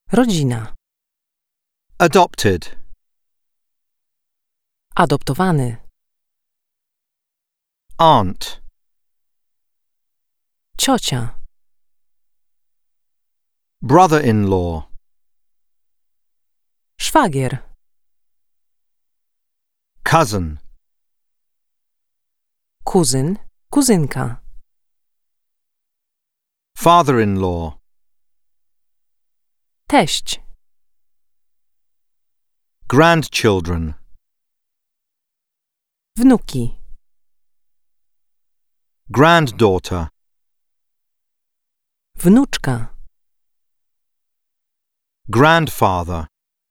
Rodzina. Adopted. Adoptowany. Aunt. Ciocia. Brother-in-law. Szwagier. Cousin. Kuzyn. Kuzynka. Father-in-law. Teść. Grandchildren. Wnuki. Granddaughter. Wnuczka. Grandfather.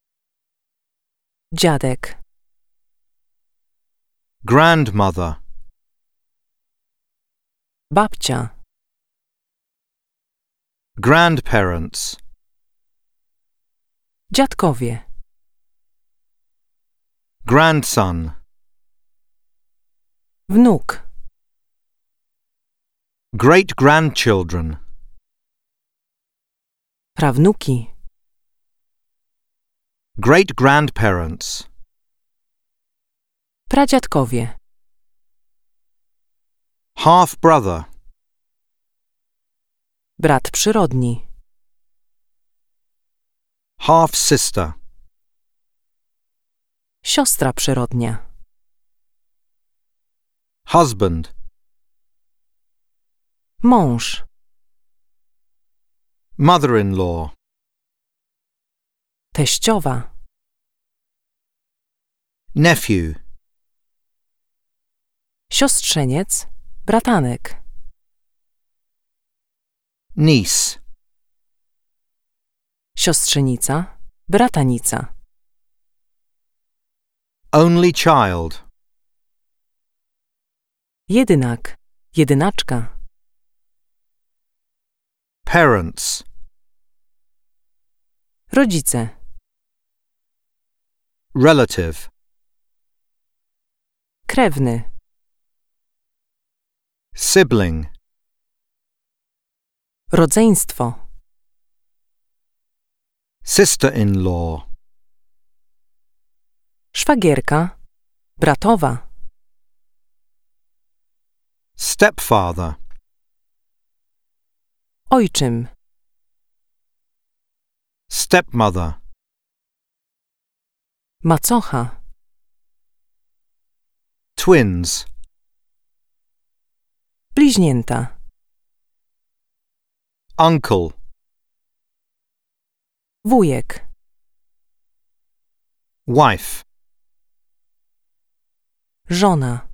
Dziadek. Grandmother. Babcia. Grandparents. Dziadkowie. Grandson. Wnuk. Great-grandchildren. Prawnuki. Great-grandparents. Pradziadkowie. Half-brother. Brat przyrodni. Half-sister. Siostra przyrodnia. Husband. Mąż. Mother-in-law. Teściowa. Nephew. Siostrzeniec. Bratanek. Niece. Siostrzenica. Bratanica. Only child. Jedynak. Jedynaczka. Parents. Rodzice. Relative. Krewny. Sibling. Rodzeństwo. Sister-in-law. Szwagierka. Bratowa. Stepfather. Ojczym. Stepmother. Macocha. Twins. Bliźnięta. Uncle. Wujek. Wife. Żona.